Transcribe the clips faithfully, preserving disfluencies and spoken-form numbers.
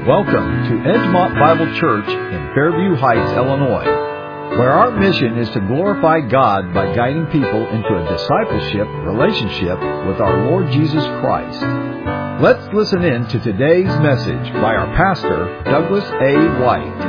Welcome to Edgemont Bible Church in Fairview Heights, Illinois, where our mission is to glorify God by guiding people into a discipleship relationship with our Lord Jesus Christ. Let's listen in to today's message by our pastor, Douglas A. White.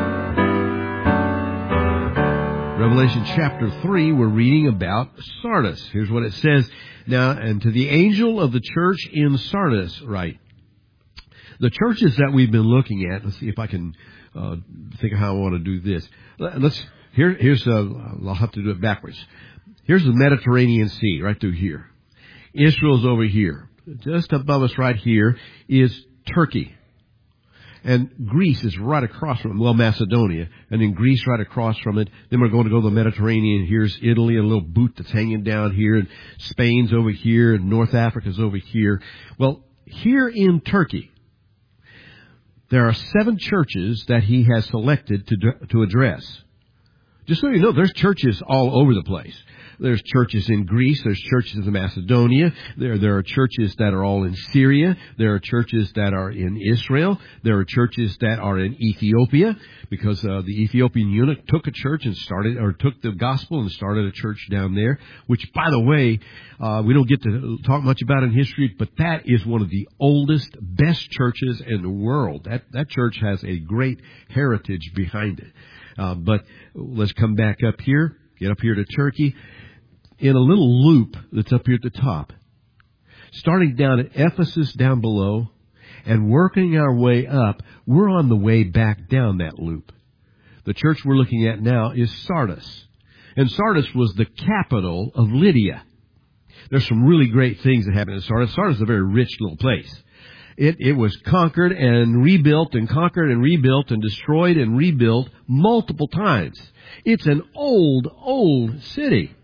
Revelation chapter three, we're reading about Sardis. Here's what it says. Now, and to the angel of the church in Sardis write. The churches that we've been looking at, let's see if I can uh, think of how I want to do this. Let's here. Here's uh, I'll have to do it backwards. Here's the Mediterranean Sea right through here. Israel's over here. Just above us right here is Turkey. And Greece is right across from it. Well, Macedonia. And then Greece right across from it. Then we're going to go to the Mediterranean. Here's Italy, a little boot that's hanging down here. And Spain's over here. And North Africa's over here. Well, here in Turkey, there are seven churches that he has selected to to address. Just so you know, there's churches all over the place. There's churches in Greece. There's churches in Macedonia. There, there are churches that are all in Syria. There are churches that are in Israel. There are churches that are in Ethiopia, because uh, the Ethiopian eunuch took a church and started, or took the gospel and started a church down there. Which, by the way, uh, we don't get to talk much about in history, but that is one of the oldest, best churches in the world. That that church has a great heritage behind it. Uh, but let's come back up here. Get up here to Turkey. In a little loop that's up here at the top, starting down at Ephesus down below and working our way up, we're on the way back down that loop. The church we're looking at now is Sardis. And Sardis was the capital of Lydia. There's some really great things that happened in Sardis. Sardis is a very rich little place. It, it was conquered and rebuilt and conquered and rebuilt and destroyed and rebuilt multiple times. It's an old, old city.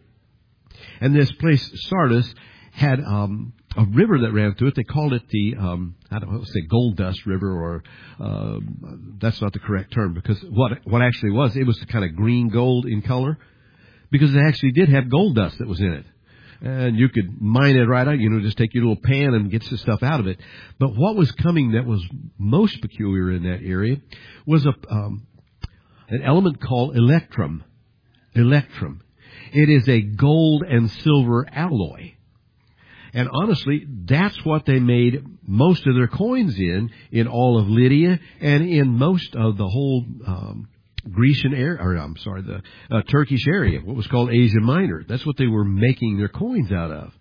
And this place, Sardis, had um, a river that ran through it. They called it the, um, I don't know, say Gold Dust River, or uh, that's not the correct term, because what what actually was, it was kind of green gold in color, because it actually did have gold dust that was in it. And you could mine it right out, you know, just take your little pan and get some stuff out of it. But what was coming that was most peculiar in that area was a um, an element called electrum. Electrum. It is a gold and silver alloy. And honestly, that's what they made most of their coins in, in all of Lydia and in most of the whole um, Grecian area, or I'm sorry, the uh, Turkish area, what was called Asia Minor. That's what they were making their coins out of.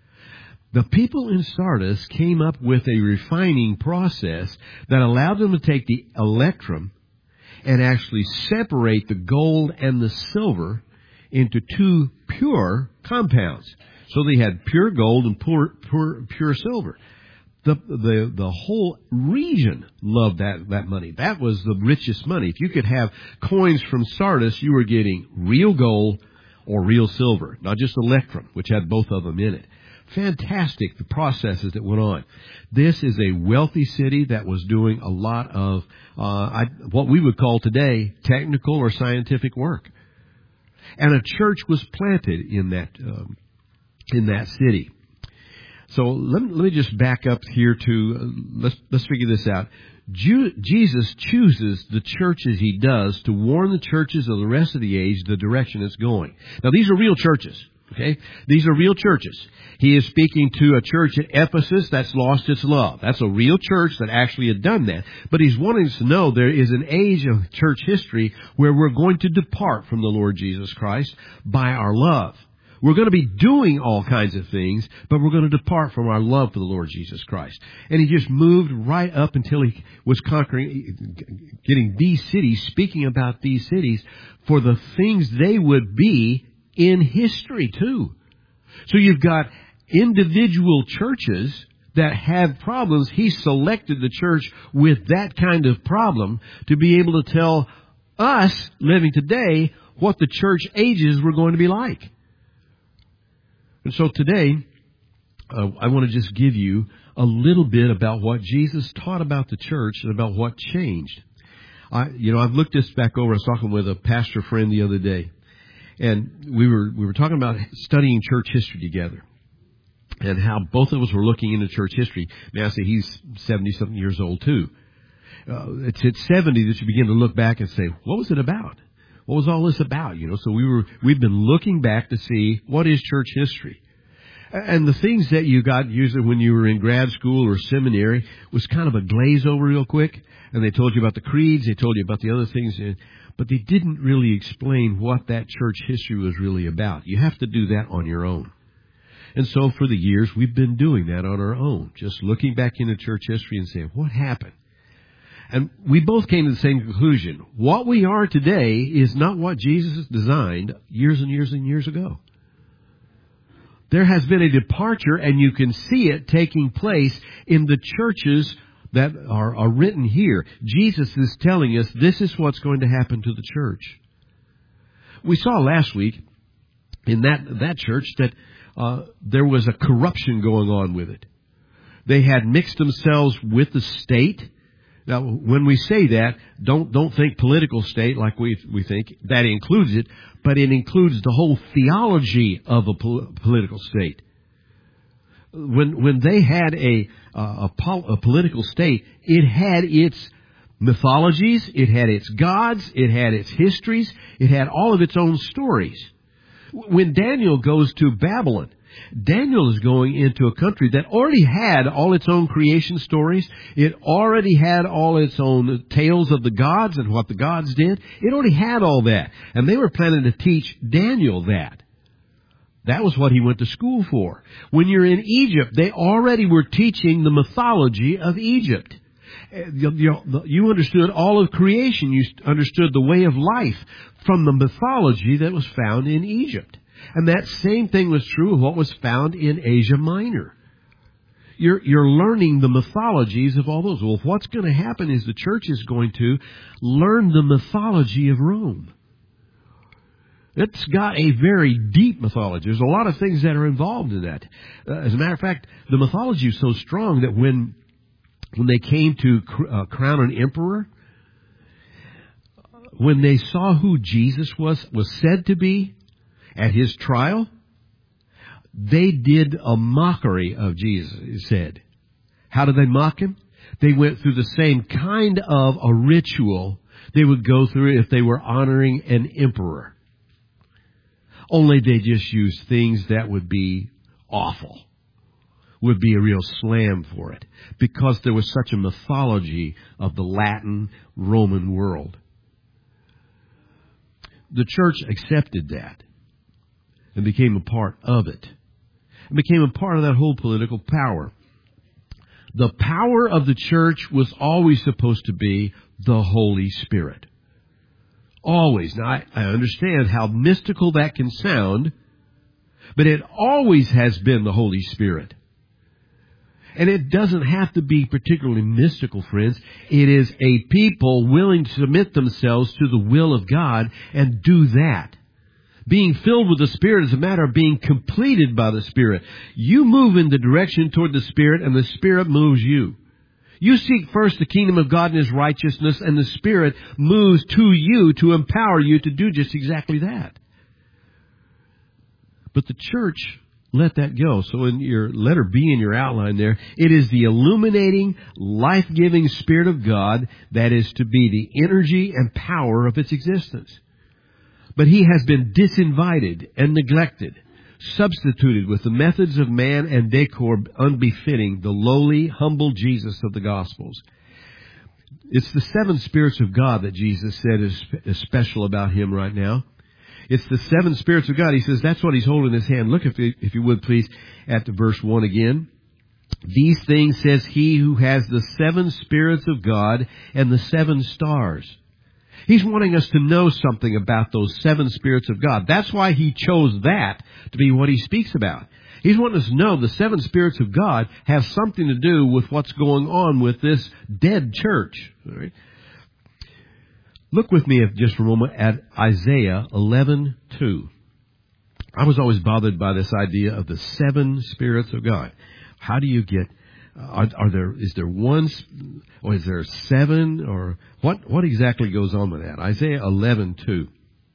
The people in Sardis came up with a refining process that allowed them to take the electrum and actually separate the gold and the silver into two pure compounds. So they had pure gold and pure, pure, pure silver. The, the, the whole region loved that, that money. That was the richest money. If you could have coins from Sardis, you were getting real gold or real silver, not just electrum, which had both of them in it. Fantastic, the processes that went on. This is a wealthy city that was doing a lot of uh, I, what we would call today technical or scientific work. And a church was planted in that um, in that city. So let me, let me just back up here to uh, let's let's figure this out. Ju- Jesus chooses the churches he does to warn the churches of the rest of the age the direction it's going. Now these are real churches. Okay, these are real churches. He is speaking to a church at Ephesus that's lost its love. That's a real church that actually had done that. But he's wanting us to know there is an age of church history where we're going to depart from the Lord Jesus Christ by our love. We're going to be doing all kinds of things, but we're going to depart from our love for the Lord Jesus Christ. And he just moved right up until he was conquering, getting these cities, speaking about these cities for the things they would be in history too. So you've got individual churches that have problems. He selected the church with that kind of problem to be able to tell us living today what the church ages were going to be like. And so today, uh, I want to just give you a little bit about what Jesus taught about the church and about what changed. I, you know, I've looked this back over. I was talking with a pastor friend the other day. And we were we were talking about studying church history together. and how both of us were looking into church history. May I say he's seventy-something years old too. uh, it's at seventy that you begin to look back and say, what was it about? What was all this about? You know, so we were, we've been looking back to see what is church history. And the things that you got usually when you were in grad school or seminary was kind of a glaze over real quick. And they told you about the creeds, they told you about the other things, but they didn't really explain what that church history was really about. You have to do that on your own. And so for the years, we've been doing that on our own, just looking back into church history and saying, what happened? And we both came to the same conclusion. What we are today is not what Jesus designed years and years and years ago. There has been a departure, and you can see it taking place in the churches that are, are written here. Jesus is telling us this is what's going to happen to the church. We saw last week in that, that church that uh, there was a corruption going on with it. They had mixed themselves with the state. Now, when we say that, don't don't think political state like we we think. That includes it, but it includes the whole theology of a pol- political state. When when they had a uh, a, pol- a political state, it had its mythologies, it had its gods, it had its histories, it had all of its own stories. When Daniel goes to Babylon, Daniel is going into a country that already had all its own creation stories. It already had all its own tales of the gods and what the gods did. It already had all that. And they were planning to teach Daniel that. That was what he went to school for. When you're in Egypt, they already were teaching the mythology of Egypt. You understood all of creation. You understood the way of life from the mythology that was found in Egypt. And that same thing was true of what was found in Asia Minor. You're, you're learning the mythologies of all those. Well, what's going to happen is the church is going to learn the mythology of Rome. It's got a very deep mythology. There's a lot of things that are involved in that. Uh, as a matter of fact, the mythology is so strong that when when they came to cr- uh, crown an emperor, when they saw who Jesus was was said to be at his trial, they did a mockery of Jesus, it said. How did they mock him? They went through the same kind of a ritual they would go through if they were honoring an emperor. Only they just used things that would be awful, would be a real slam for it, because there was such a mythology of the Latin Roman world. The church accepted that and became a part of it, and became a part of that whole political power. The power of the church was always supposed to be the Holy Spirit. Always. Now, I, I understand how mystical that can sound, but it always has been the Holy Spirit. And it doesn't have to be particularly mystical, friends. It is a people willing to submit themselves to the will of God and do that. Being filled with the Spirit is a matter of being completed by the Spirit. You move in the direction toward the Spirit, and the Spirit moves you. You seek first the kingdom of God and His righteousness, and the Spirit moves to you to empower you to do just exactly that. But the church let that go. So in your letter B in your outline there, it is the illuminating, life-giving Spirit of God that is to be the energy and power of its existence. But He has been disinvited and neglected, substituted with the methods of man and decor unbefitting the lowly, humble Jesus of the Gospels. It's the seven spirits of God that Jesus said is, is special about Him right now. It's the seven spirits of God. He says that's what He's holding in His hand. Look, if you, if you would, please, at the verse one again. These things says He who has the seven spirits of God and the seven stars. He's wanting us to know something about those seven spirits of God. That's why He chose that to be what He speaks about. He's wanting us to know the seven spirits of God have something to do with what's going on with this dead church. All right? Look with me just for a moment at Isaiah eleven two. I was always bothered by this idea of the seven spirits of God. How do you get... Are, are there, is there one, or is there seven, or what, what exactly goes on with that? Isaiah eleven two.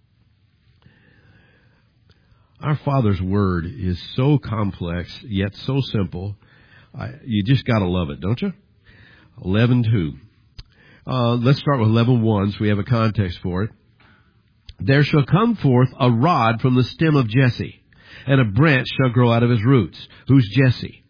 Our Father's Word is so complex, yet so simple. I, you just gotta love it, don't you? eleven two. Uh, let's start with eleven one, so we have a context for it. There shall come forth a rod from the stem of Jesse, and a branch shall grow out of his roots. Who's Jesse?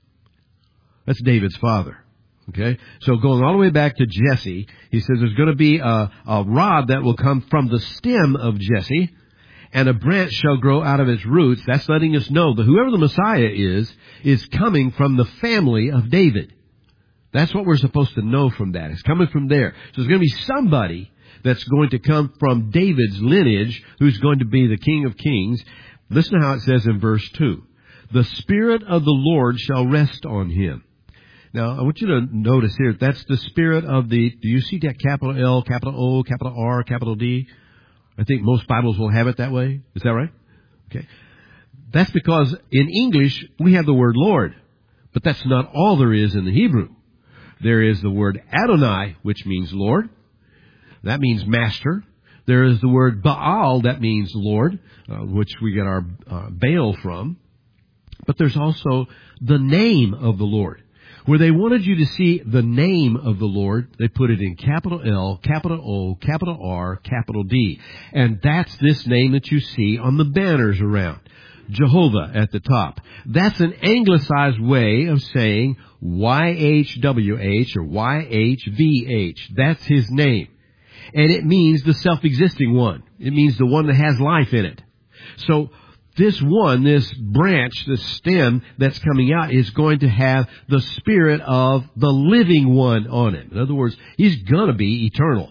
That's David's father. Okay? So going all the way back to Jesse, he says there's going to be a, a rod that will come from the stem of Jesse, and a branch shall grow out of its roots. That's letting us know that whoever the Messiah is, is coming from the family of David. That's what we're supposed to know from that. It's coming from there. So there's going to be somebody that's going to come from David's lineage who's going to be the King of Kings. Listen to how it says in verse two. The Spirit of the Lord shall rest on him. Now, I want you to notice here, that's the Spirit of the, do you see that capital L, capital O, capital R, capital D? I think most Bibles will have it that way. Is that right? Okay. That's because in English, we have the word Lord. But that's not all there is in the Hebrew. There is the word Adonai, which means Lord. That means master. There is the word Baal, that means Lord, uh, which we get our uh, Baal from. But there's also the name of the Lord. Where they wanted you to see the name of the Lord, they put it in capital L, capital O, capital R, capital D. And that's this name that you see on the banners around. Jehovah at the top. That's an anglicized way of saying Y H W H or Y H V H. That's his name. And it means the self-existing one. It means the one that has life in it. So this one, this branch, this stem that's coming out is going to have the Spirit of the living one on it. In other words, he's going to be eternal.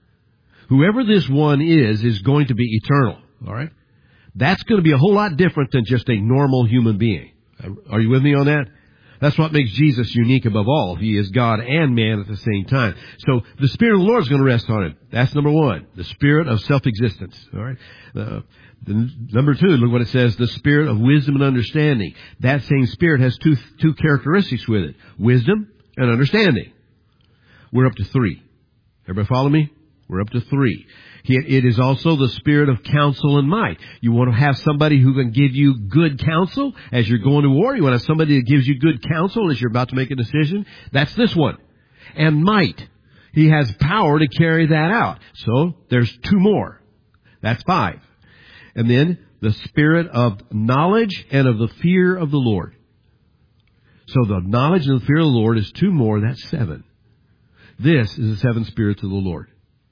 Whoever this one is, is going to be eternal. All right? That's going to be a whole lot different than just a normal human being. Are you with me on that? That's what makes Jesus unique above all. He is God and man at the same time. So the Spirit of the Lord is going to rest on him. That's number one. The Spirit of self-existence. All right. Uh, the, number two, look what it says. The Spirit of wisdom and understanding. That same Spirit has two two characteristics with it: wisdom and understanding. We're up to three. Everybody follow me? We're up to three. It is also the Spirit of counsel and might. You want to have somebody who can give you good counsel as you're going to war. You want to have somebody that gives you good counsel as you're about to make a decision. That's this one. And might. He has power to carry that out. So there's two more. That's five. And then the Spirit of knowledge and of the fear of the Lord. So the knowledge and the fear of the Lord is two more. That's seven. This is the seven spirits of the Lord.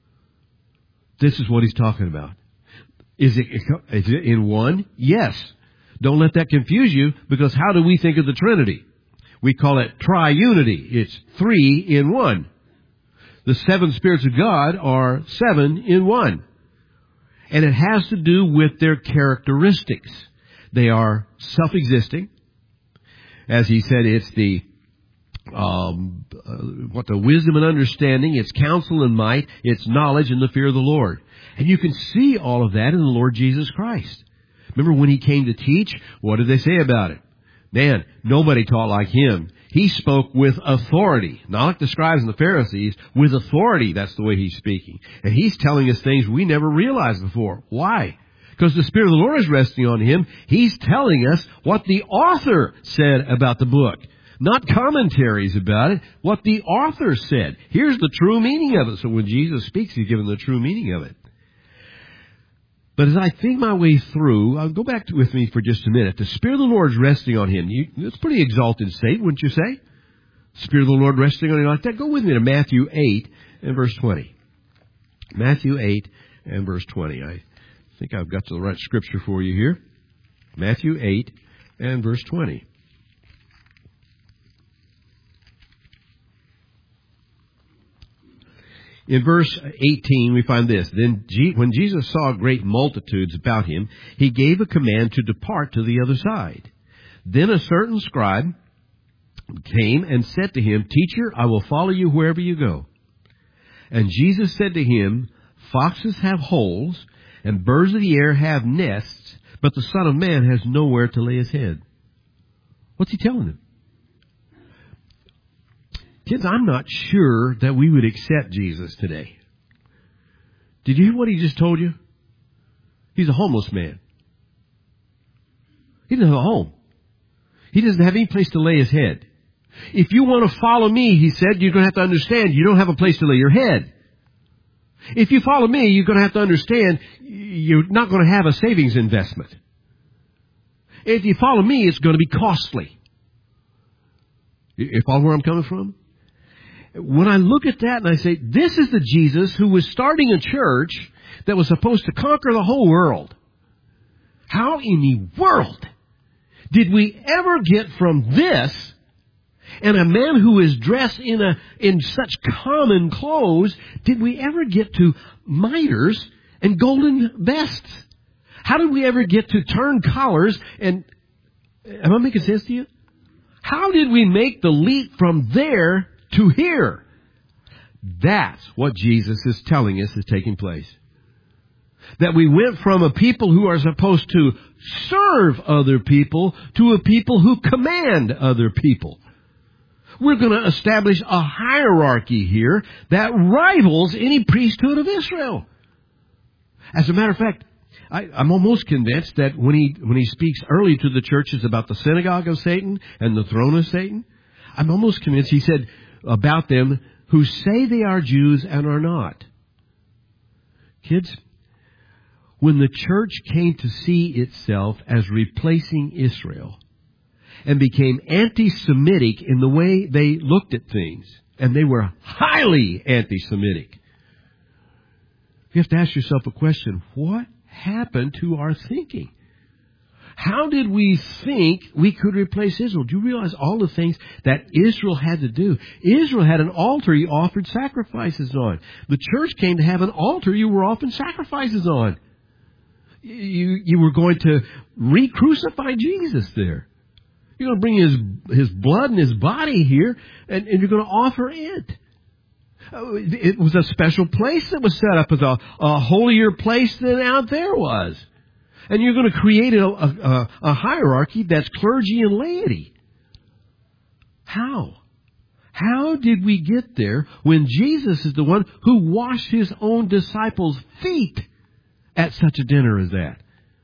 This is what he's talking about. Is it, is it in one? Yes. Don't let that confuse you, because how do we think of the Trinity? We call it triunity. It's three in one. The seven spirits of God are seven in one. And it has to do with their characteristics. They are self-existing. As he said, it's the Um, uh, what the wisdom and understanding, it's counsel and might, it's knowledge and the fear of the Lord. And you can see all of that in the Lord Jesus Christ. Remember when he came to teach, what did they say about it? Man, nobody taught like him. He spoke with authority, not like the scribes and the Pharisees, with authority. That's the way he's speaking. And he's telling us things we never realized before. Why? Because the Spirit of the Lord is resting on him. He's telling us what the author said about the book. Not commentaries about it, what the author said. Here's the true meaning of it. So when Jesus speaks, he's given the true meaning of it. But as I think my way through, I'll go back to, with me for just a minute. The Spirit of the Lord is resting on him. You, it's a pretty exalted state, wouldn't you say? Spirit of the Lord resting on him like that. Go with me to Matthew eight and verse twenty. Matthew eight and verse twenty. I think I've got the right scripture for you here. Matthew eight and verse twenty. In verse eighteen, we find this. Then when Jesus saw great multitudes about him, he gave a command to depart to the other side. Then a certain scribe came and said to him, Teacher, I will follow you wherever you go. And Jesus said to him, Foxes have holes, and birds of the air have nests, but the Son of Man has nowhere to lay his head. What's he telling them? Kids, I'm not sure that we would accept Jesus today. Did you hear what he just told you? He's a homeless man. He doesn't have a home. He doesn't have any place to lay his head. If you want to follow me, he said, you're going to have to understand you don't have a place to lay your head. If you follow me, you're going to have to understand you're not going to have a savings investment. If you follow me, it's going to be costly. You follow where I'm coming from? When I look at that and I say, this is the Jesus who was starting a church that was supposed to conquer the whole world. How in the world did we ever get from this and a man who is dressed in a in such common clothes, did we ever get to miters and golden vests? How did we ever get to turn collars and, am I making sense to you? How did we make the leap from there to here? That's what Jesus is telling us is taking place. That we went from a people who are supposed to serve other people to a people who command other people. We're going to establish a hierarchy here that rivals any priesthood of Israel. As a matter of fact, I, I'm almost convinced that when he when he speaks early to the churches about the synagogue of Satan and the throne of Satan, I'm almost convinced he said about them who say they are Jews and are not. Kids, when the church came to see itself as replacing Israel and became anti-Semitic in the way they looked at things, and they were highly anti-Semitic, you have to ask yourself a question. What happened to our thinking? How did we think we could replace Israel? Do you realize all the things that Israel had to do? Israel had an altar you offered sacrifices on. The church came to have an altar you were offering sacrifices on. You, you were going to re-crucify Jesus there. You're going to bring his, his blood and his body here, and, and you're going to offer it. It was a special place that was set up as a, a holier place than out there was. And you're going to create a, a, a hierarchy that's clergy and laity. How? How did we get there when Jesus is the one who washed his own disciples' feet at such a dinner as that?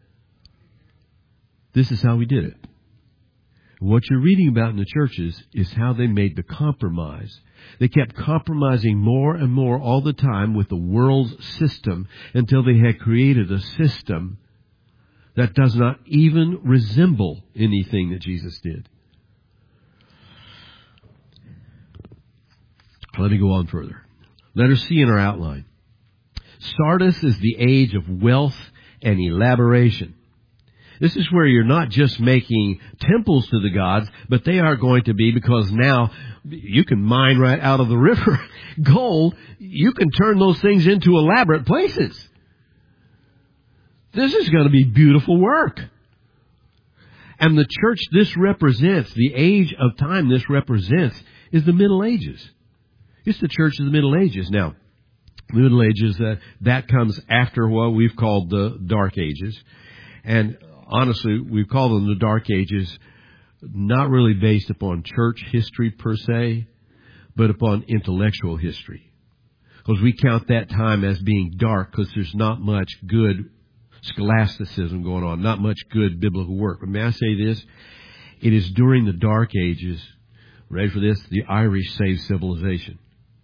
This is how we did it. What you're reading about in the churches is how they made the compromise. They kept compromising more and more all the time with the world's system until they had created a system that does not even resemble anything that Jesus did. Let me go on further. Letter C in our outline. Sardis is the age of wealth and elaboration. This is where you're not just making temples to the gods, but they are going to be, because now you can mine right out of the river gold. You can turn those things into elaborate places. This is going to be beautiful work. And the church this represents, the age of time this represents, is the Middle Ages. It's the church of the Middle Ages. Now, the Middle Ages, uh, that comes after what we've called the Dark Ages. And honestly, we call them the Dark Ages, not really based upon church history per se, but upon intellectual history. Because we count that time as being dark because there's not much good scholasticism going on, not much good biblical work. But may I say this? It is during the Dark Ages, ready for this, the Irish saved civilization.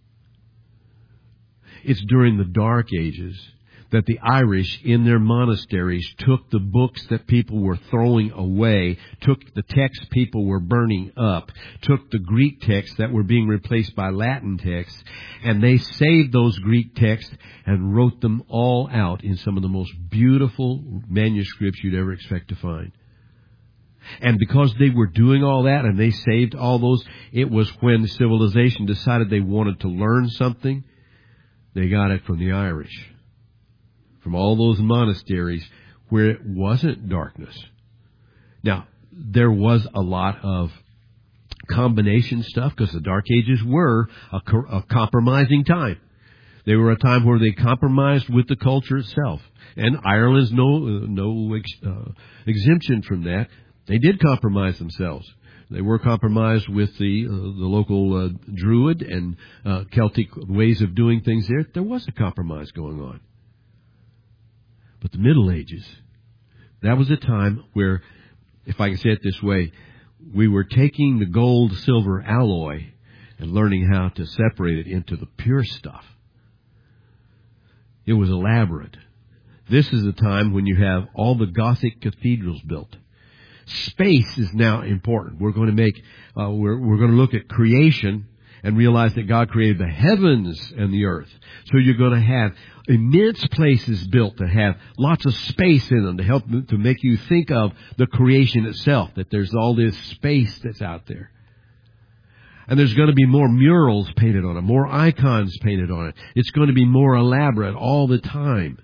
It's during the Dark Ages that the Irish in their monasteries took the books that people were throwing away, took the texts people were burning up, took the Greek texts that were being replaced by Latin texts, and they saved those Greek texts and wrote them all out in some of the most beautiful manuscripts you'd ever expect to find. And because they were doing all that and they saved all those, it was when civilization decided they wanted to learn something, they got it from the Irish. From all those monasteries where it wasn't darkness. Now, there was a lot of combination stuff because the Dark Ages were a, a compromising time. They were a time where they compromised with the culture itself. And Ireland's no, no ex, uh, exemption from that. They did compromise themselves. They were compromised with the uh, the local uh, Druid and uh, Celtic ways of doing things there. There was a compromise going on. But the Middle Ages, that was a time where, if I can say it this way, we were taking the gold-silver alloy and learning how to separate it into the pure stuff. It was elaborate. This is the time when you have all the Gothic cathedrals built. Space is now important. We're going to make, uh, we're, we're going to look at creation and realize that God created the heavens and the earth. So you're going to have immense places built that have lots of space in them to help to make you think of the creation itself, that there's all this space that's out there. And there's going to be more murals painted on it, more icons painted on it. It's going to be more elaborate all the time.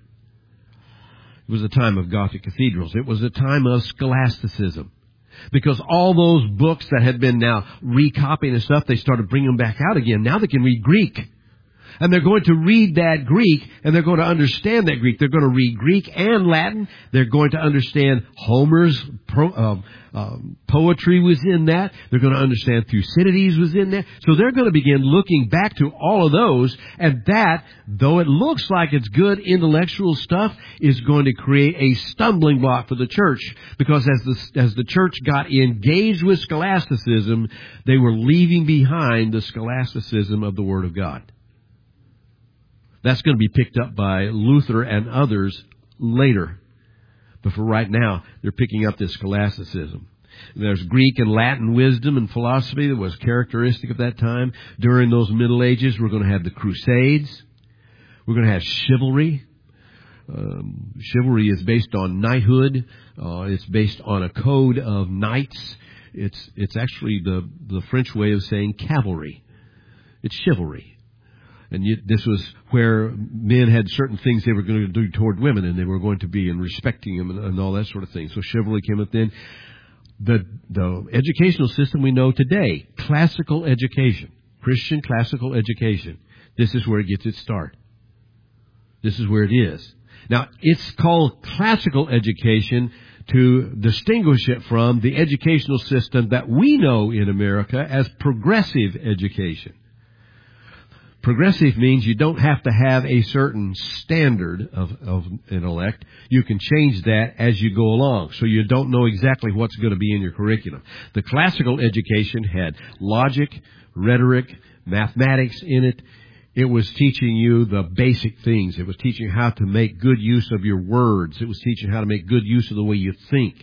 It was a time of Gothic cathedrals. It was a time of scholasticism. Because all those books that had been now recopying and stuff, they started bringing them back out again. Now they can read Greek. And they're going to read that Greek, and they're going to understand that Greek. They're going to read Greek and Latin. They're going to understand Homer's pro, uh, uh, poetry was in that. They're going to understand Thucydides was in there. So they're going to begin looking back to all of those, and that, though it looks like it's good intellectual stuff, is going to create a stumbling block for the church. Because as the, as the church got engaged with scholasticism, they were leaving behind the scholasticism of the Word of God. That's going to be picked up by Luther and others later. But for right now, they're picking up this scholasticism. There's Greek and Latin wisdom and philosophy that was characteristic of that time. During those Middle Ages, we're going to have the Crusades. We're going to have chivalry. Um, chivalry is based on knighthood. Uh, it's based on a code of knights. It's it's actually the, the French way of saying cavalry. It's chivalry. And yet this was where men had certain things they were going to do toward women, and they were going to be in respecting them and, and all that sort of thing. So chivalry came up then. The, the educational system we know today, classical education, Christian classical education, this is where it gets its start. This is where it is. Now, it's called classical education to distinguish it from the educational system that we know in America as progressive education. Progressive means you don't have to have a certain standard of, of intellect. You can change that as you go along, so you don't know exactly what's going to be in your curriculum. The classical education had logic, rhetoric, mathematics in it. It was teaching you the basic things. It was teaching how to make good use of your words. It was teaching how to make good use of the way you think.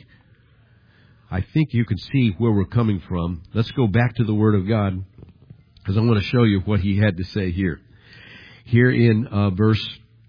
I think you can see where we're coming from. Let's go back to the Word of God, because I want to show you what he had to say here. Here in uh, verse,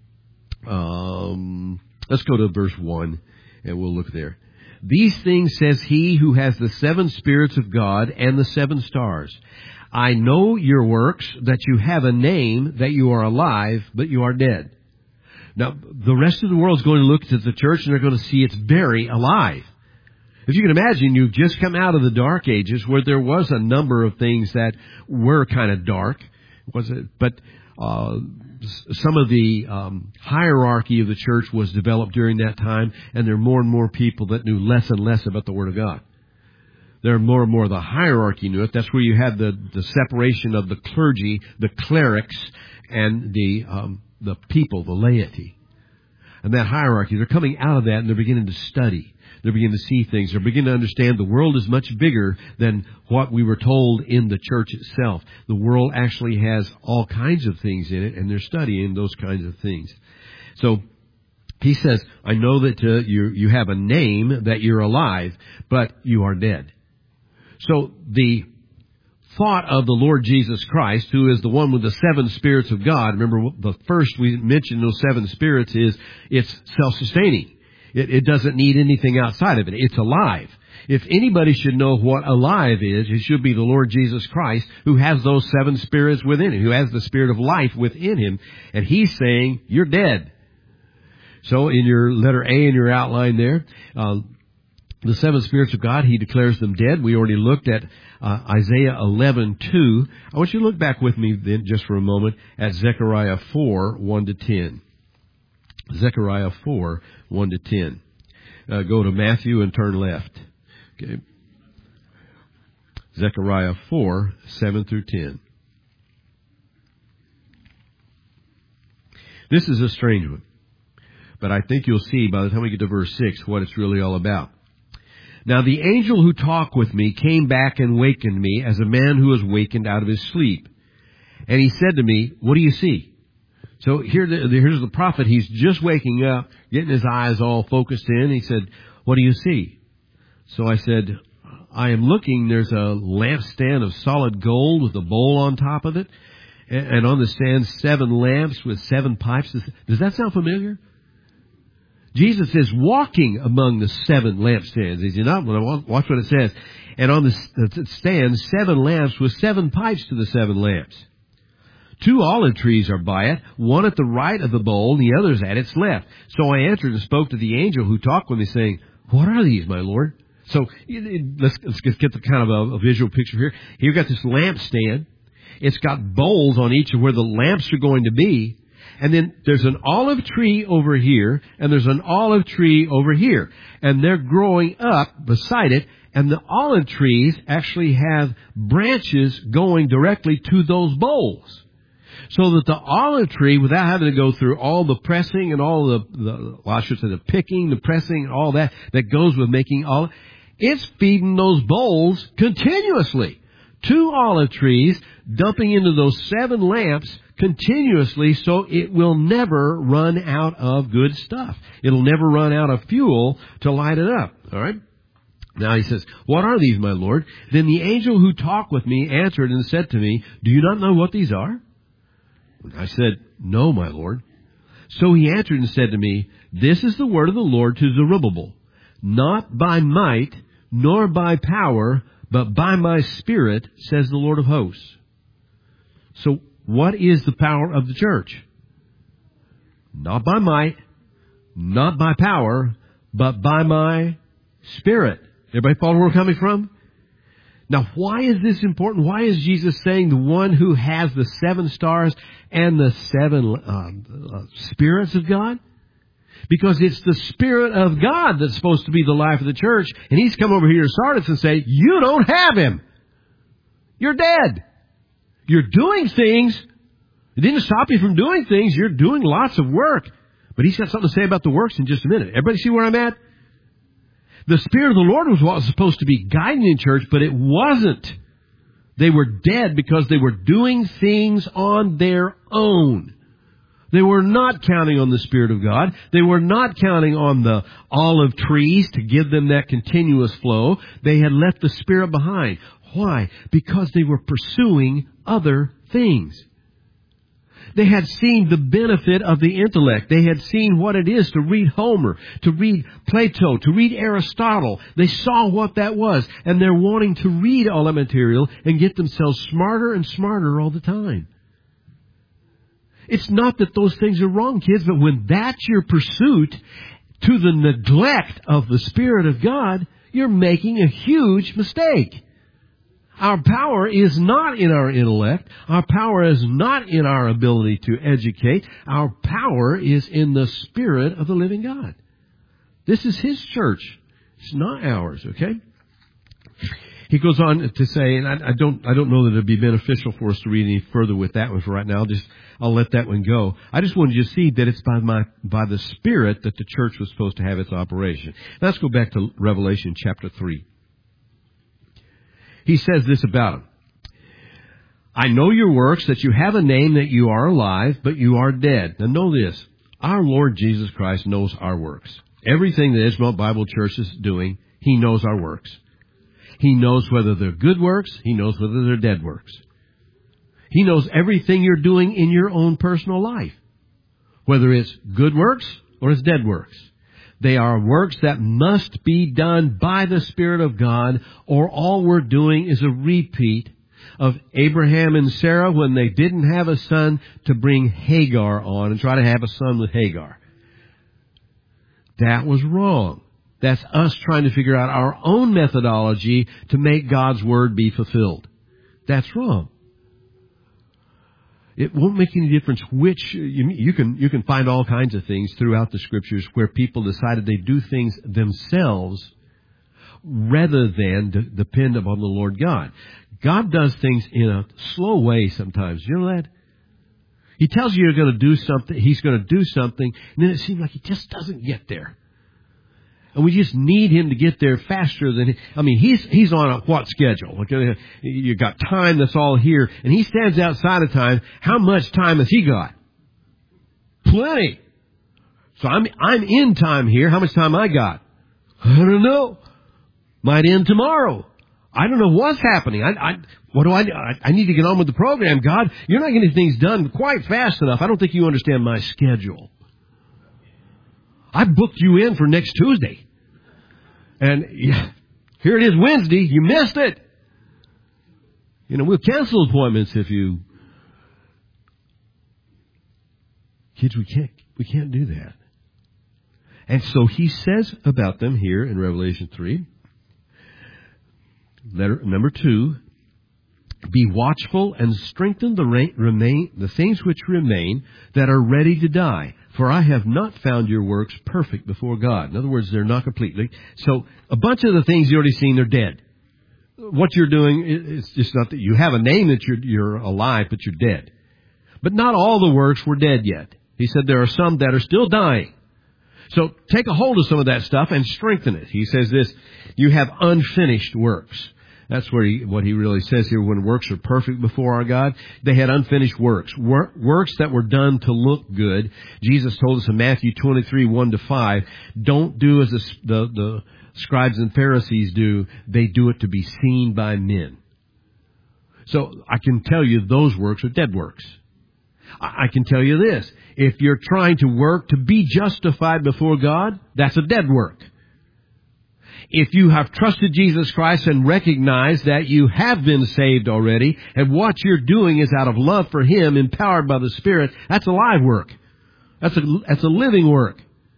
um, let's go to verse one, and we'll look there. These things says he who has the seven spirits of God and the seven stars. I know your works, that you have a name, that you are alive, but you are dead. Now, the rest of the world is going to look at the church, and they're going to see it's very alive. If you can imagine, you've just come out of the Dark Ages where there was a number of things that were kind of dark. Was it? But uh, some of the um, hierarchy of the church was developed during that time, and there are more and more people that knew less and less about the Word of God. There are more and more of the hierarchy knew it. That's where you had the, the separation of the clergy, the clerics, and the um, the people, the laity. And that hierarchy, they're coming out of that, and they're beginning to study. They're beginning to see things. They're beginning to understand the world is much bigger than what we were told in the church itself. The world actually has all kinds of things in it, and they're studying those kinds of things. So he says, I know that uh, you you have a name, that you're alive, but you are dead. So the thought of the Lord Jesus Christ, who is the one with the seven spirits of God, remember the first we mentioned those seven spirits is it's self-sustaining. It, it doesn't need anything outside of it. It's alive. If anybody should know what alive is, it should be the Lord Jesus Christ, who has those seven spirits within him, who has the spirit of life within him. And he's saying, you're dead. So in your letter A in your outline there, uh, the seven spirits of God, he declares them dead. We already looked at uh, Isaiah eleven two. I want you to look back with me then just for a moment at Zechariah four, one to ten. Zechariah four, one to ten. Uh, go to Matthew and turn left. Okay. Zechariah four, seven through ten. This is a strange one, but I think you'll see by the time we get to verse six what it's really all about. Now the angel who talked with me came back and wakened me as a man who is wakened out of his sleep. And he said to me, what do you see? So here, the, here's the prophet. He's just waking up, getting his eyes all focused in. He said, what do you see? So I said, I am looking. There's a lampstand of solid gold with a bowl on top of it. And on the stand, seven lamps with seven pipes. Does that sound familiar? Jesus is walking among the seven lampstands. Is he not? Watch what it says. And on the stand, seven lamps with seven pipes to the seven lamps. Two olive trees are by it, one at the right of the bowl, and the others at its left. So I answered and spoke to the angel who talked with me, saying, what are these, my Lord? So let's, let's get the kind of a, a visual picture here. Here you've got this lampstand. It's got bowls on each of where the lamps are going to be. And then there's an olive tree over here, and there's an olive tree over here. And they're growing up beside it, and the olive trees actually have branches going directly to those bowls. So that the olive tree, without having to go through all the pressing and all the, the well, I should say the picking, the pressing, and all that that goes with making olive, it's feeding those bowls continuously. Two olive trees dumping into those seven lamps continuously, so it will never run out of good stuff. It'll never run out of fuel to light it up. All right? Now he says, what are these, my Lord? Then the angel who talked with me answered and said to me, do you not know what these are? I said, no, my Lord. So he answered and said to me, this is the word of the Lord to Zerubbabel, not by might nor by power, but by my Spirit, says the Lord of hosts. So what is the power of the church? Not by might, not by power, but by my Spirit. Everybody follow where we're coming from? Now, why is this important? Why is Jesus saying the one who has the seven stars and the seven uh, uh, spirits of God? Because it's the Spirit of God that's supposed to be the life of the church. And he's come over here to Sardis and say, you don't have him. You're dead. You're doing things. It didn't stop you from doing things. You're doing lots of work. But he's got something to say about the works in just a minute. Everybody see where I'm at? The Spirit of the Lord was what was supposed to be guiding in church, but it wasn't. They were dead because they were doing things on their own. They were not counting on the Spirit of God. They were not counting on the olive trees to give them that continuous flow. They had left the Spirit behind. Why? Because they were pursuing other things. They had seen the benefit of the intellect. They had seen what it is to read Homer, to read Plato, to read Aristotle. They saw what that was, and they're wanting to read all that material and get themselves smarter and smarter all the time. It's not that those things are wrong, kids, but when that's your pursuit to the neglect of the Spirit of God, you're making a huge mistake. Our power is not in our intellect. Our power is not in our ability to educate. Our power is in the Spirit of the living God. This is His church. It's not ours, okay? He goes on to say, and I, I don't, I don't know that it'd be beneficial for us to read any further with that one for right now. I'll just, I'll let that one go. I just wanted you to see that it's by my, by the Spirit that the church was supposed to have its operation. Now let's go back to Revelation chapter three. He says this about him. I know your works, that you have a name, that you are alive, but you are dead. Now know this. Our Lord Jesus Christ knows our works. Everything that Ismael Bible Church is doing, He knows our works. He knows whether they're good works. He knows whether they're dead works. He knows everything you're doing in your own personal life, whether it's good works or it's dead works. They are works that must be done by the Spirit of God, or all we're doing is a repeat of Abraham and Sarah when they didn't have a son to bring Hagar on and try to have a son with Hagar. That was wrong. That's us trying to figure out our own methodology to make God's Word be fulfilled. That's wrong. It won't make any difference which, you, you can you can find all kinds of things throughout the Scriptures where people decided they do things themselves rather than de- depend upon the Lord God. God does things in a slow way sometimes. You know that? He tells you you're going to do something, He's going to do something, and then it seems like He just doesn't get there. And we just need Him to get there faster than, he, I mean, He's He's on a what schedule? Okay, you got time that's all here, and He stands outside of time. How much time has He got? plenty. So I'm, I'm in time here. How much time I got? I don't know. Might end tomorrow. I don't know what's happening. I, I, what do I, I, I need to get on with the program. God, you're not getting things done quite fast enough. I don't think you understand my schedule. I booked you in for next Tuesday. And yeah, here it is Wednesday. You missed it. You know, we'll cancel appointments if you... Kids, we can't, we can't do that. And so he says about them here in Revelation three, letter number two, be watchful and strengthen the ra- remain the things which remain that are ready to die. For I have not found your works perfect before God. In other words, they're not completely. So a bunch of the things you already seen, they're dead. What you're doing is just not that you have a name that you're, you're alive, but you're dead. But not all the works were dead yet. He said there are some that are still dying. So take a hold of some of that stuff and strengthen it. He says this, you have unfinished works. That's where he, what he really says here, when works are perfect before our God. They had unfinished works. Work, works that were done to look good. Jesus told us in Matthew twenty-three, one to five, don't do as the, the, the scribes and Pharisees do. They do it to be seen by men. So I can tell you those works are dead works. I can tell you this, if you're trying to work to be justified before God, that's a dead work. If you have trusted Jesus Christ and recognize that you have been saved already, and what you're doing is out of love for Him, empowered by the Spirit, that's a live work. That's a, that's a living work.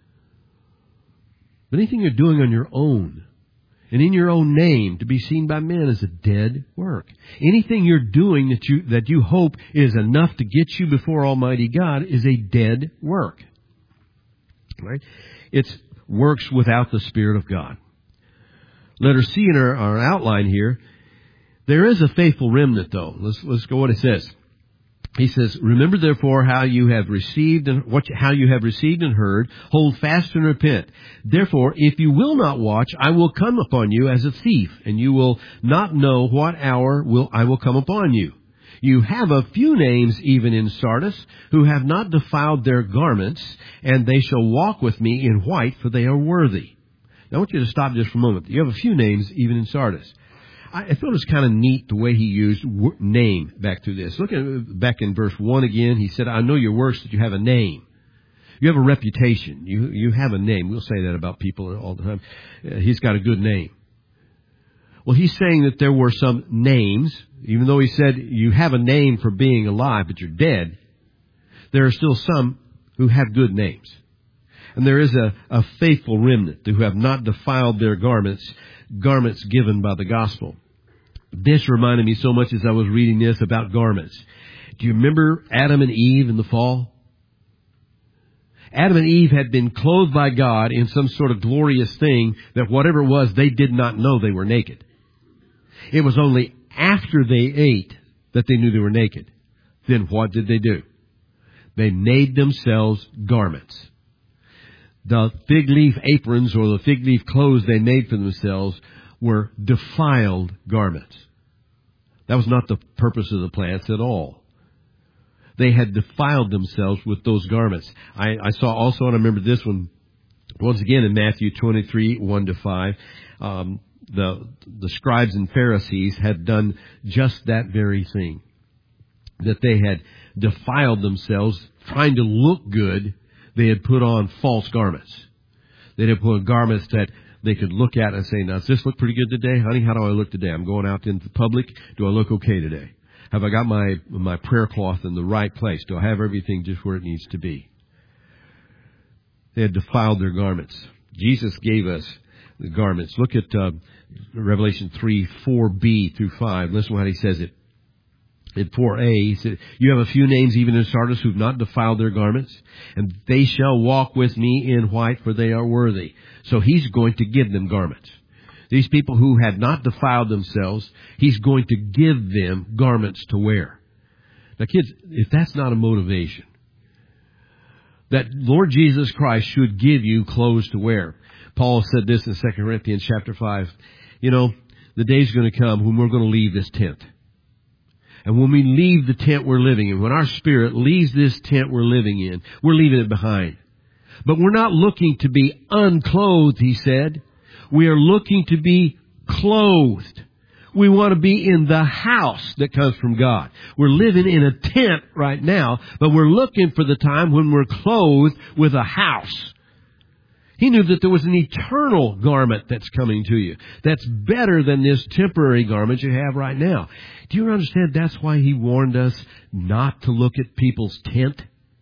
But anything you're doing on your own, and in your own name, to be seen by men, is a dead work. Anything you're doing that you that you hope is enough to get you before Almighty God is a dead work. Right? It's works without the Spirit of God. Letter C in our, our outline here, there is a faithful remnant, though. Let's let's go what it says. He says, remember therefore how you have received and what how you have received and heard, hold fast and repent. Therefore, if you will not watch, I will come upon you as a thief, and you will not know what hour will I will come upon you. You have a few names even in Sardis, who have not defiled their garments, and they shall walk with me in white, for they are worthy. Now I want you to stop just for a moment. You have a few names even in Sardis. I thought it was kind of neat the way he used name back to this. Look at back in verse one again. He said, I know your works, that you have a name. You have a reputation. You you have a name. We'll say that about people all the time. Uh, he's got a good name. Well, he's saying that there were some names, even though he said you have a name for being alive, but you're dead. There are still some who have good names. And there is a, a faithful remnant who have not defiled their garments, garments given by the gospel. This reminded me so much as I was reading this about garments. Do you remember Adam and Eve in the fall? Adam and Eve had been clothed by God in some sort of glorious thing that whatever it was, they did not know they were naked. It was only after they ate that they knew they were naked. Then what did they do? They made themselves garments. The fig leaf aprons or the fig leaf clothes they made for themselves were defiled garments. That was not the purpose of the plants at all. They had defiled themselves with those garments. I, I saw also, and I remember this one, once again in Matthew twenty-three, one to five, um, the, the scribes and Pharisees had done just that very thing. That they had defiled themselves, trying to look good. They had put on false garments. They had put on garments that they could look at and say, now, does this look pretty good today? Honey, how do I look today? I'm going out into public. Do I look okay today? Have I got my, my prayer cloth in the right place? Do I have everything just where it needs to be? They had defiled their garments. Jesus gave us the garments. Look at uh, Revelation three, four b through five. Listen to how he says it. In four a, he said, you have a few names even in Sardis who have not defiled their garments, and they shall walk with me in white, for they are worthy. So he's going to give them garments. These people who had not defiled themselves, he's going to give them garments to wear. Now, kids, if that's not a motivation, that Lord Jesus Christ should give you clothes to wear. Paul said this in Second Corinthians chapter five. You know, the day's going to come when we're going to leave this tent. And when we leave the tent we're living in, when our spirit leaves this tent we're living in, we're leaving it behind. But we're not looking to be unclothed, he said. We are looking to be clothed. We want to be in the house that comes from God. We're living in a tent right now, but we're looking for the time when we're clothed with a house. He knew that there was an eternal garment that's coming to you, that's better than this temporary garment you have right now. Do you understand that's why he warned us not to look at people's tent?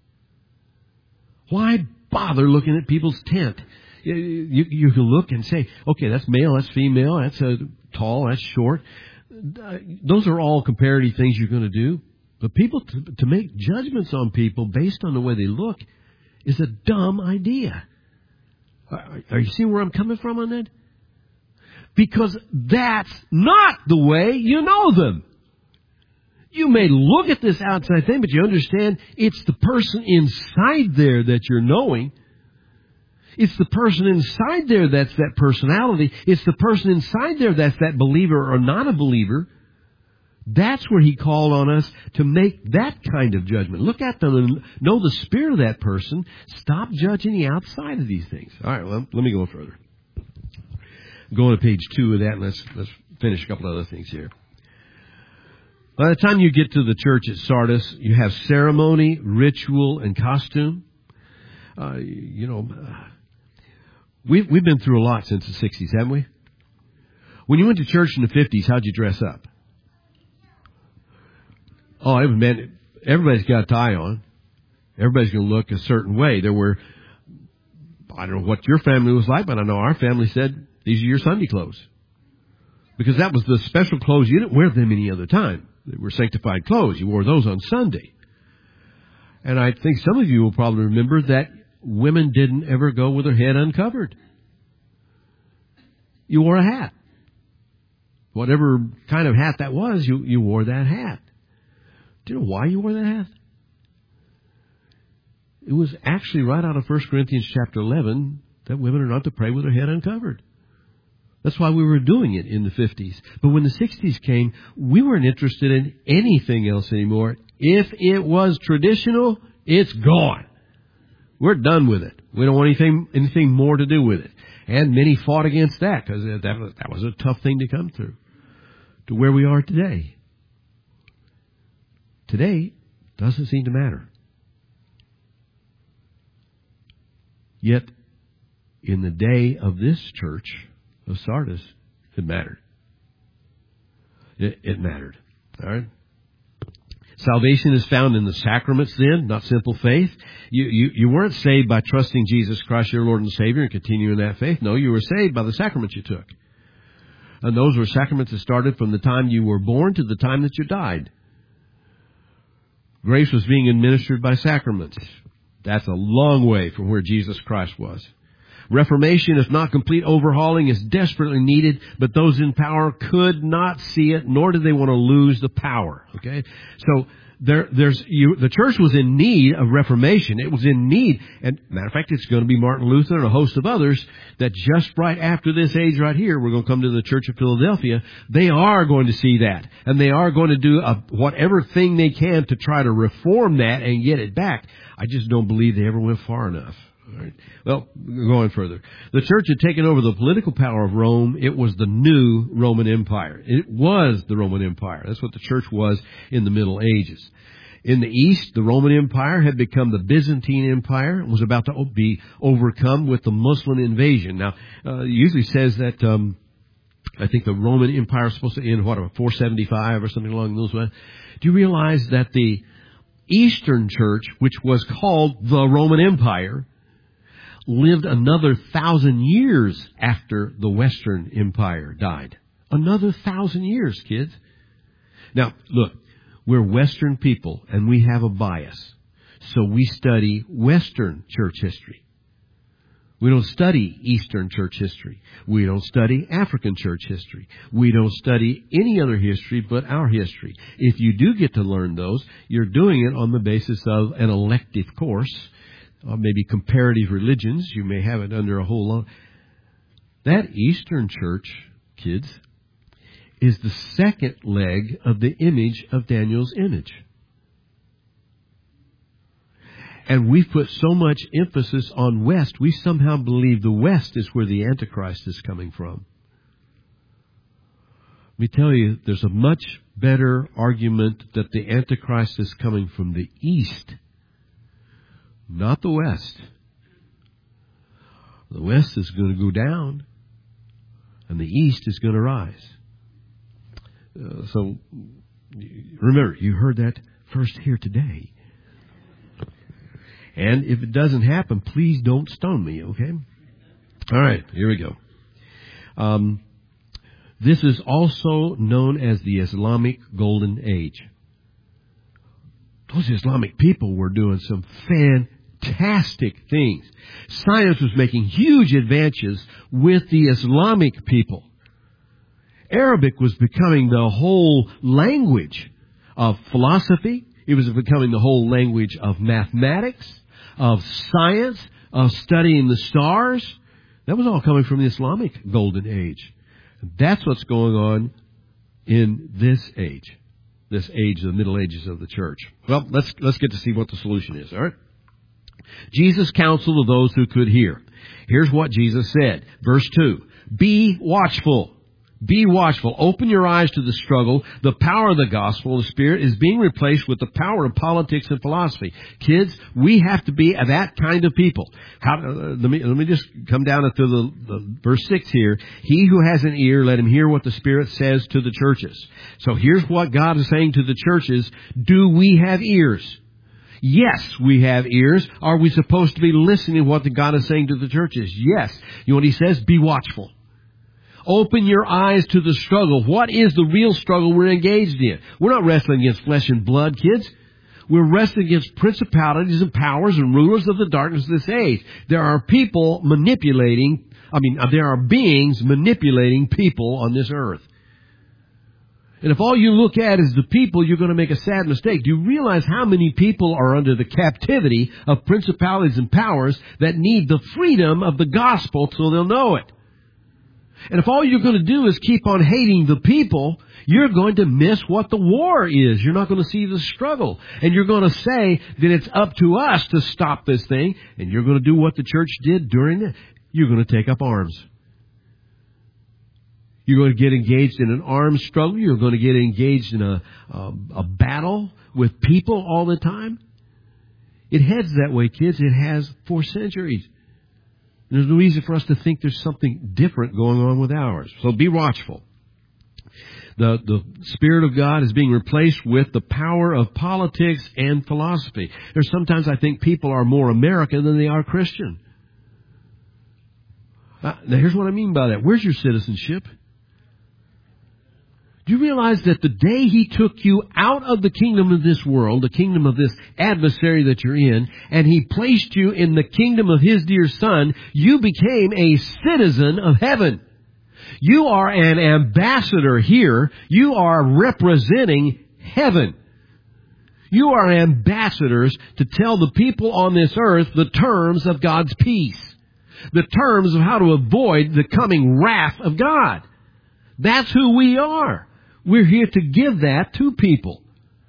Why bother looking at people's tent? You, you, you can look and say, okay, that's male, that's female, that's uh, tall, that's short. Those are all comparative things you're going to do. But people, to, to make judgments on people based on the way they look is a dumb idea. Are you seeing where I'm coming from on that? Because that's not the way you know them. You may look at this outside thing, but you understand it's the person inside there that you're knowing. It's the person inside there that's that personality. It's the person inside there that's that believer or not a believer. That's where he called on us to make that kind of judgment. Look at them and know the spirit of that person. Stop judging the outside of these things. All right, well, let me go further. Go on to page two of that, and let's, let's finish a couple other things here. By the time you get to the church at Sardis, you have ceremony, ritual, and costume. Uh, you know, we've, we've been through a lot since the sixties, haven't we? When you went to church in the fifties, how'd you dress up? Oh, man, everybody's got a tie on. Everybody's going to look a certain way. There were, I don't know what your family was like, but I know our family said, these are your Sunday clothes. Because that was the special clothes. You didn't wear them any other time. They were sanctified clothes. You wore those on Sunday. And I think some of you will probably remember that women didn't ever go with their head uncovered. You wore a hat. Whatever kind of hat that was, you, you wore that hat. Do you know why you wore that hat? It was actually right out of First Corinthians chapter eleven that women are not to pray with their head uncovered. That's why we were doing it in the fifties. But when the sixties came, we weren't interested in anything else anymore. If it was traditional, it's gone. We're done with it. We don't want anything anything more to do with it. And many fought against that because that was, that was a tough thing to come through. To where we are today. Today doesn't seem to matter. Yet, in the day of this church of Sardis, it mattered. It, it mattered. All right? Salvation is found in the sacraments then, not simple faith. You, you, you weren't saved by trusting Jesus Christ, your Lord and Savior, and continuing that faith. No, you were saved by the sacraments you took. And those were sacraments that started from the time you were born to the time that you died. Grace was being administered by sacraments. That's a long way from where Jesus Christ was. Reformation, if not complete overhauling, is desperately needed, but those in power could not see it, nor did they want to lose the power. Okay? So, there, there's, you, the church was in need of reformation. It was in need, and matter of fact, it's going to be Martin Luther and a host of others that just right after this age right here, we're going to come to the Church of Philadelphia. They are going to see that, and they are going to do a, whatever thing they can to try to reform that and get it back. I just don't believe they ever went far enough. All right. Well, going further. The church had taken over the political power of Rome. It was the new Roman Empire. It was the Roman Empire. That's what the church was in the Middle Ages. In the East, the Roman Empire had become the Byzantine Empire and was about to be overcome with the Muslim invasion. Now, uh, it usually says that, um, I think the Roman Empire is supposed to end, what, four seventy-five or something along those lines. Do you realize that the Eastern Church, which was called the Roman Empire, lived another thousand years after the Western Empire died. Another thousand years, kids. Now, look, we're Western people, and we have a bias. So we study Western church history. We don't study Eastern church history. We don't study African church history. We don't study any other history but our history. If you do get to learn those, you're doing it on the basis of an elective course, or maybe comparative religions. You may have it under a whole lot. That Eastern church, kids, is the second leg of the image of Daniel's image. And we put so much emphasis on West, we somehow believe the West is where the Antichrist is coming from. Let me tell you, there's a much better argument that the Antichrist is coming from the East, not the West. The West is going to go down, and the East is going to rise. Uh, so, remember, you heard that first here today. And if it doesn't happen, please don't stone me, okay? All right, here we go. Um, this is also known as the Islamic Golden Age. Those Islamic people were doing some fantastic things. Science was making huge advances with the Islamic people. Arabic was becoming the whole language of philosophy. It was becoming the whole language of mathematics, of science, of studying the stars. That was all coming from the Islamic Golden Age. That's what's going on in this age, this age, the Middle Ages of the church. Well, let's let's get to see what the solution is, all right? Jesus counseled to those who could hear. Here's what Jesus said. Verse two, be watchful. Be watchful. Open your eyes to the struggle. The power of the gospel of the Spirit is being replaced with the power of politics and philosophy. Kids, we have to be that kind of people. How, uh, let me let me just come down to the, the verse six here. He who has an ear, let him hear what the Spirit says to the churches. So here's what God is saying to the churches. Do we have ears? Yes, we have ears. Are we supposed to be listening to what the God is saying to the churches? Yes. You know what he says? Be watchful. Open your eyes to the struggle. What is the real struggle we're engaged in? We're not wrestling against flesh and blood, kids. We're wrestling against principalities and powers and rulers of the darkness of this age. There are people manipulating, I mean, there are beings manipulating people on this earth. And if all you look at is the people, you're going to make a sad mistake. Do you realize how many people are under the captivity of principalities and powers that need the freedom of the gospel so they'll know it? And if all you're going to do is keep on hating the people, you're going to miss what the war is. You're not going to see the struggle. And you're going to say that it's up to us to stop this thing. And you're going to do what the church did during it. You're going to take up arms. You're going to get engaged in an arms struggle. You're going to get engaged in a, a, a battle with people all the time. It heads that way, kids. It has for centuries. There's no reason for us to think there's something different going on with ours. So be watchful. The, the Spirit of God is being replaced with the power of politics and philosophy. There's sometimes I think people are more American than they are Christian. Uh, now here's what I mean by that. Where's your citizenship? Do you realize that the day He took you out of the kingdom of this world, the kingdom of this adversary that you're in, and He placed you in the kingdom of His dear Son, you became a citizen of heaven. You are an ambassador here. You are representing heaven. You are ambassadors to tell the people on this earth the terms of God's peace, the terms of how to avoid the coming wrath of God. That's who we are. We're here to give that to people.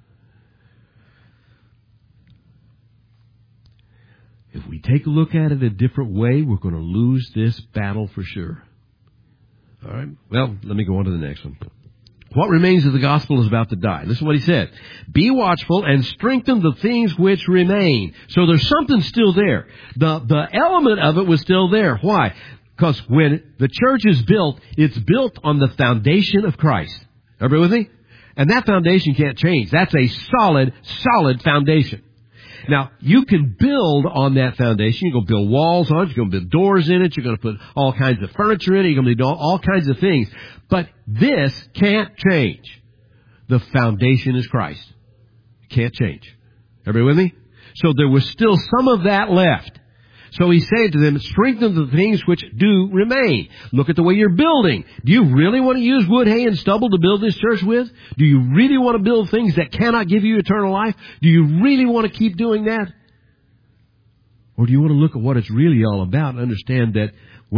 If we take a look at it a different way, we're going to lose this battle for sure. All right. Well, let me go on to the next one. What remains of the gospel is about to die. Listen to what he said. Be watchful and strengthen the things which remain. So there's something still there. The, the element of it was still there. Why? Because when the church is built, it's built on the foundation of Christ. Everybody with me? And that foundation can't change. That's a solid, solid foundation. Now, you can build on that foundation. You're going to build walls on it. You're going to build doors in it. You're going to put all kinds of furniture in it. You're going to do all, all kinds of things. But this can't change. The foundation is Christ. It can't change. Everybody with me? So there was still some of that left. So he said to them, strengthen the things which do remain. Look at the way you're building. Do you really want to use wood, hay, and stubble to build this church with? Do you really want to build things that cannot give you eternal life? Do you really want to keep doing that? Or do you want to look at what it's really all about and understand that when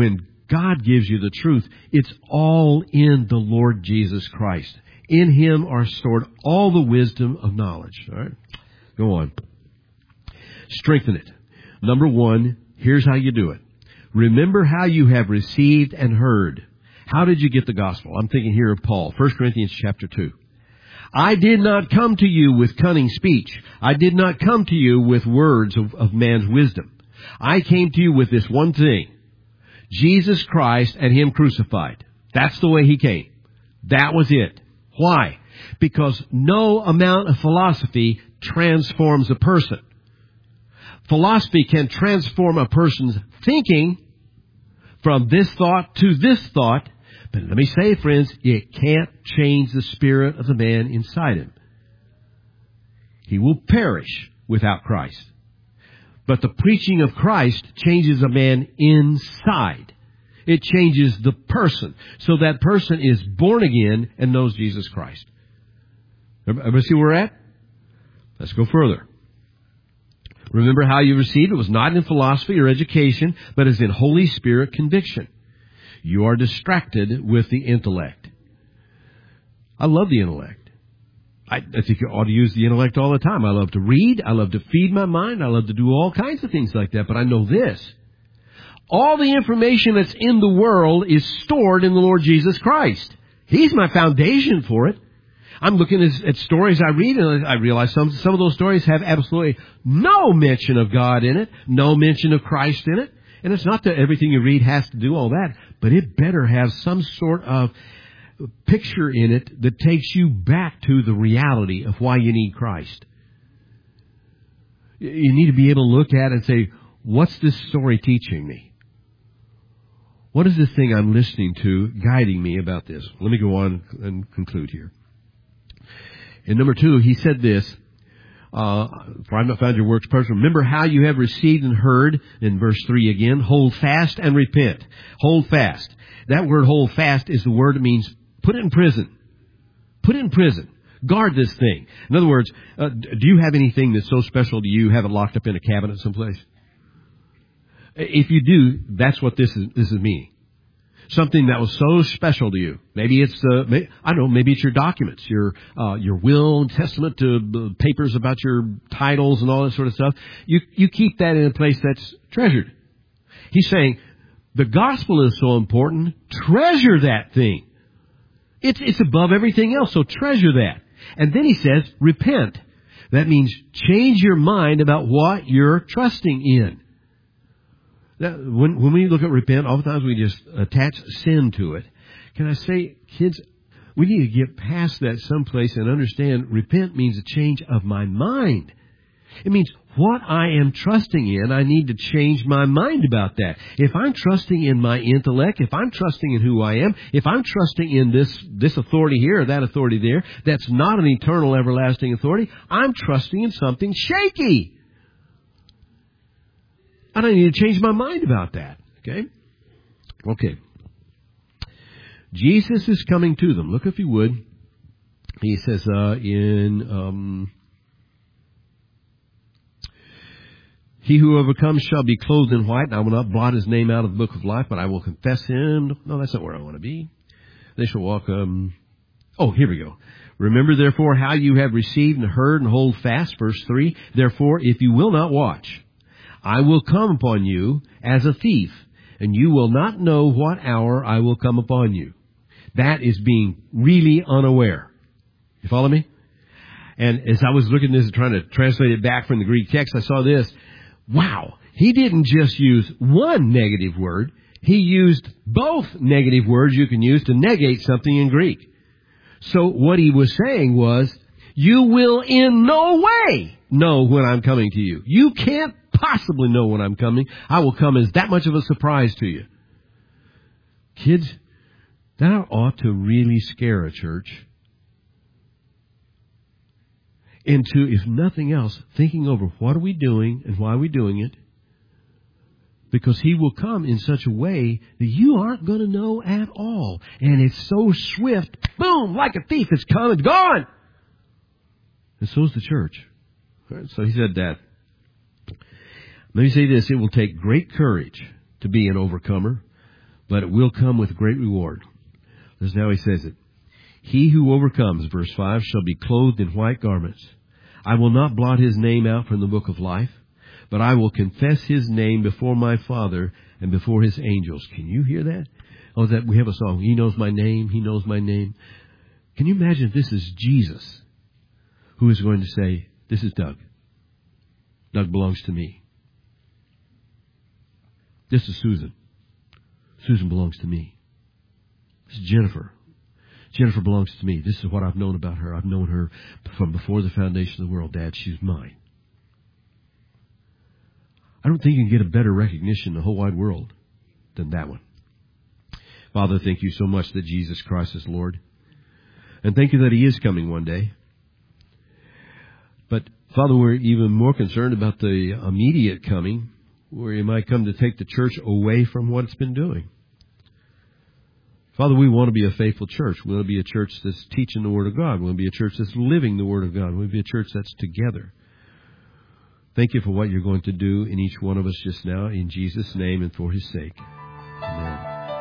God gives you the truth. It's all in the Lord Jesus Christ. In Him are stored all the wisdom of knowledge. All right? Go on. Strengthen it. Number one, here's how you do it. Remember how you have received and heard. How did you get the gospel? I'm thinking here of Paul, First Corinthians chapter two. I did not come to you with cunning speech. I did not come to you with words of, of man's wisdom. I came to you with this one thing. Jesus Christ and Him crucified. That's the way He came. That was it. Why? Because no amount of philosophy transforms a person. Philosophy can transform a person's thinking from this thought to this thought. But let me say, friends, it can't change the spirit of the man inside him. He will perish without Christ. But the preaching of Christ changes a man inside. It changes the person. So that person is born again and knows Jesus Christ. Everybody see where we're at? Let's go further. Remember how you received it was not in philosophy or education, but as in Holy Spirit conviction. You are distracted with the intellect. I love the intellect. I, I think you ought to use the intellect all the time. I love to read. I love to feed my mind. I love to do all kinds of things like that. But I know this. All the information that's in the world is stored in the Lord Jesus Christ. He's my foundation for it. I'm looking at, at stories I read, and I realize some, some of those stories have absolutely no mention of God in it, no mention of Christ in it. And it's not that everything you read has to do all that, but it better have some sort of picture in it that takes you back to the reality of why you need Christ. You need to be able to look at it and say, what's this story teaching me? What is this thing I'm listening to guiding me about this? Let me go on and conclude here. And number two, he said this, uh, for I have not found your works perfect. Remember how you have received and heard, in verse three again, hold fast and repent. Hold fast. That word hold fast is the word that means put it in prison. Put it in prison. Guard this thing. In other words, uh, do you have anything that's so special to you, have it locked up in a cabinet someplace? If you do, that's what this is, this is meaning. Something that was so special to you. Maybe it's, uh, may, I don't know, maybe it's your documents, your, uh, your will and testament, to uh, papers about your titles and all that sort of stuff. You, you keep that in a place that's treasured. He's saying, the gospel is so important, treasure that thing. It's, it's above everything else, so treasure that. And then he says, repent. That means change your mind about what you're trusting in. Now, when, when we look at repent, oftentimes we just attach sin to it. Can I say, kids, we need to get past that someplace and understand repent means a change of my mind. It means what I am trusting in, I need to change my mind about that. If I'm trusting in my intellect, if I'm trusting in who I am, if I'm trusting in this, this authority here or that authority there, that's not an eternal, everlasting authority, I'm trusting in something shaky. And I need to change my mind about that. Okay? Okay. Jesus is coming to them. Look if you would. He says uh, in... Um, He who overcomes shall be clothed in white, and I will not blot his name out of the book of life, but I will confess him. No, that's not where I want to be. They shall walk... Um, oh, here we go. Remember, therefore, how you have received and heard, and hold fast. Verse three. Therefore, if you will not watch, I will come upon you as a thief, and you will not know what hour I will come upon you. That is being really unaware. You follow me? And as I was looking at this and trying to translate it back from the Greek text, I saw this. Wow. He didn't just use one negative word. He used both negative words you can use to negate something in Greek. So what he was saying was, you will in no way know when I'm coming to you. You can't possibly know when I'm coming. I will come as that much of a surprise to you. Kids, that ought to really scare a church into, if nothing else, thinking over what are we doing and why are we doing it. Because he will come in such a way that you aren't going to know at all. And it's so swift, boom, like a thief, it's come and gone. And so is the church. Right, so he said that. Let me say this, it will take great courage to be an overcomer. but it will come with great reward. As now he says it. He who overcomes, verse five, shall be clothed in white garments. I will not blot his name out from the book of life, but I will confess his name before my Father and before his angels. Can you hear that? Oh, that we have a song. He knows my name. He knows my name. Can you imagine if this is Jesus who is going to say, this is Doug. Doug belongs to me. This is Susan. Susan belongs to me. This is Jennifer. Jennifer belongs to me. This is what I've known about her. I've known her from before the foundation of the world. Dad, she's mine. I don't think you can get a better recognition in the whole wide world than that one. Father, thank you so much that Jesus Christ is Lord. And thank you that he is coming one day. But, Father, we're even more concerned about the immediate coming, where he might come to take the church away from what it's been doing. Father, we want to be a faithful church. We want to be a church that's teaching the Word of God. We want to be a church that's living the Word of God. We want to be a church that's together. Thank you for what you're going to do in each one of us just now, in Jesus' name and for his sake. Amen.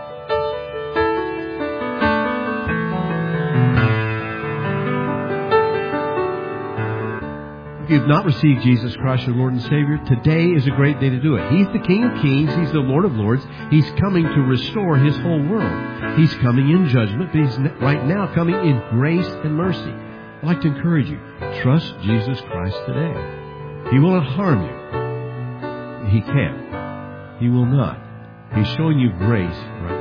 If you've not received Jesus Christ, your Lord and Savior, today is a great day to do it. He's the King of Kings. He's the Lord of Lords. He's coming to restore his whole world. He's coming in judgment, but he's right now coming in grace and mercy. I'd like to encourage you, trust Jesus Christ today. He will not harm you. He can't. He will not. He's showing you grace right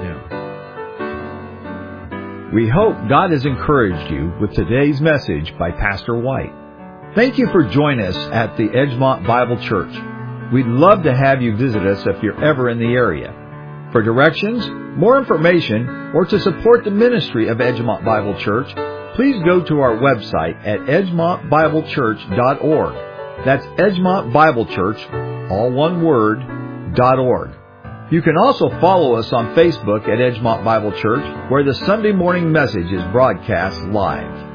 now. We hope God has encouraged you with today's message by Pastor White. Thank you for joining us at the Edgemont Bible Church. We'd love to have you visit us if you're ever in the area. For directions, more information, or to support the ministry of Edgemont Bible Church, please go to our website at edgemont bible church dot org. That's Edgemont Bible Church, all one word, dot org. You can also follow us on Facebook at Edgemont Bible Church, where the Sunday morning message is broadcast live.